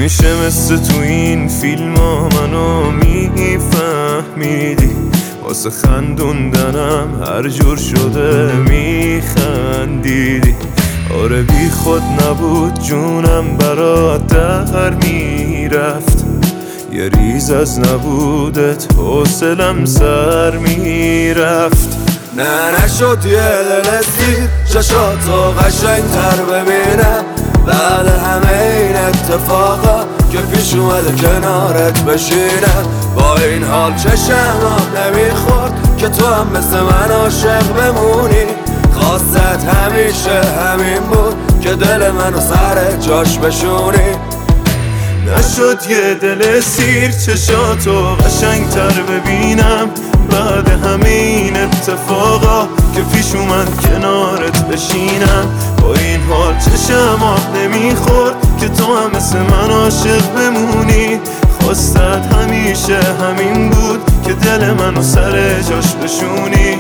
نمیشه مثل تو این فیلم ها منو میفهمیدی، واسه خندوندنم هر جور شده میخندیدی. آره بی خود نبود جونم برات در میرفت، یه ریز از نبودت حوصلم سر میرفت. نه نشد یه دل سیر چشاتو قشنگ‌تر ببینم بعد همه این اتفاقا که پیش اومده کنارت بشینم. با این حال چشمم نمیخورد که تو هم مثل من عاشق بمونی. خواستت همیشه همین بود که دل منو سر جاش بشونی. نشد یه دل سیر چشاتو قشنگ‌تر ببینم بعد همه این اتفاقا که پیش اومد کنارت بشینم. با این حال چشم آب نمیخورد که تو هم مثل من عاشق بمونی. خواستت همیشه همین بود که دل منو سر جاش بشونی.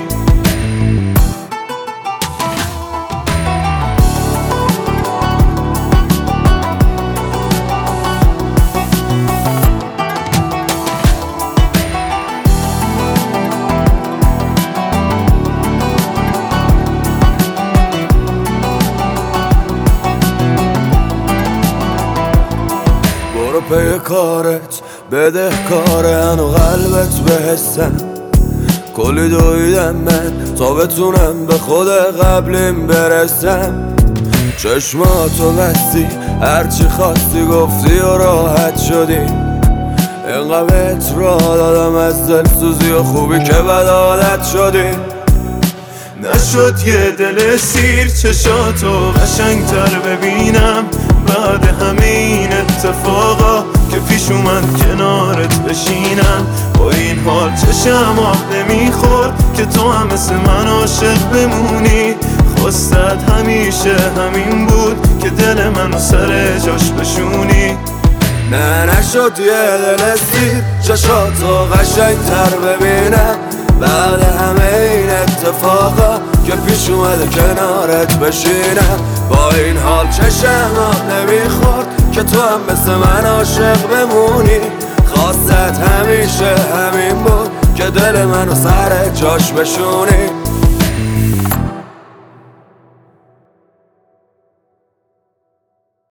پی کارت بده کار هنو قلبت به حسم. کلی دویدم من تا بتونم به خود قبلیم برسم. چشماتو بستی هرچی خواستی گفتی و راحت شدی. اینقدر را دادم از دلسوزی و خوبی که بدالت شدی. نشد یه دل سیر چشاتو قشنگ‌تر ببینم بعد همه این اتفاقا که پیش اومد کنارت بشینم. با این حال چشم آب نمیخورد که تو هم مثل من عاشق بمونی. خواستت همیشه همین بود که دل منو سر جاش بشونی. نه نشد یه دل سیر چشاتو قشنگ‌تر ببینم بعد همه این اتفاقا که پیش اومده کنارت بشینم. با این حال چشمم نمیخورد که تو هم مثل من عاشق بمونی. خواستت همیشه همین بود که دل منو سر جاش بشونی.